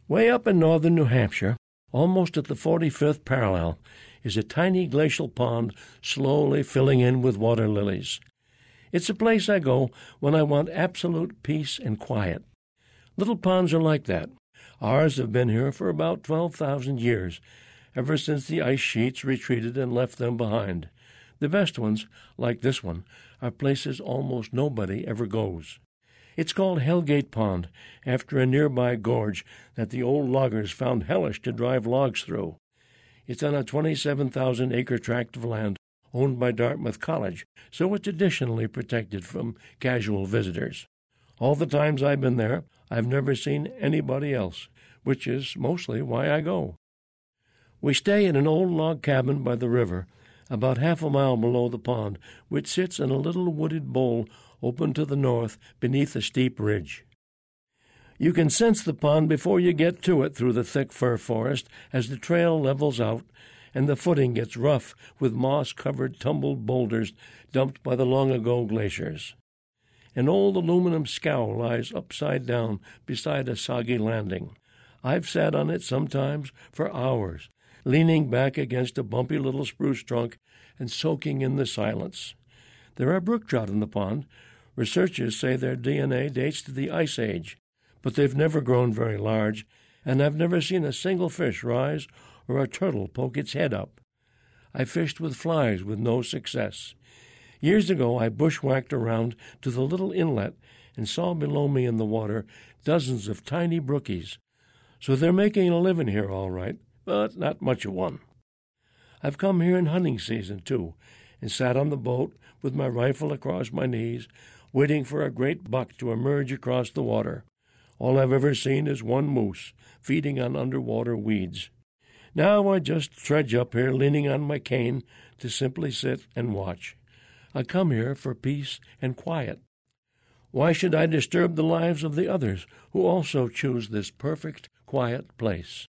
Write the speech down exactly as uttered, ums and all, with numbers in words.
Way up in northern New Hampshire, almost at the forty-fifth parallel, is a tiny glacial pond slowly filling in with water lilies. It's a place I go when I want absolute peace and quiet. Little ponds are like that. Ours have been here for about twelve thousand years, ever since the ice sheets retreated and left them behind. The best ones, like this one, are places almost nobody ever goes. It's called Hellgate Pond, after a nearby gorge that the old loggers found hellish to drive logs through. It's on a twenty-seven thousand acre tract of land owned by Dartmouth College, so it's additionally protected from casual visitors. All the times I've been there, I've never seen anybody else, which is mostly why I go. We stay in an old log cabin by the river, about half a mile below the pond, which sits in a little wooded bowl open to the north beneath a steep ridge. You can sense the pond before you get to it through the thick fir forest as the trail levels out and the footing gets rough with moss-covered tumbled boulders dumped by the long-ago glaciers. An old aluminum scow lies upside down beside a soggy landing. I've sat on it sometimes for hours, leaning back against a bumpy little spruce trunk and soaking in the silence. There are brook trout in the pond. Researchers say their D N A dates to the Ice Age, but they've never grown very large, and I've never seen a single fish rise or a turtle poke its head up. I fished with flies with no success. Years ago I bushwhacked around to the little inlet and saw below me in the water dozens of tiny brookies. So they're making a living here all right, but not much of one. I've come here in hunting season, too, and sat on the boat with my rifle across my knees, waiting for a great buck to emerge across the water. All I've ever seen is one moose feeding on underwater weeds. Now I just trudge up here leaning on my cane to simply sit and watch. I come here for peace and quiet. Why should I disturb the lives of the others who also choose this perfect, quiet place?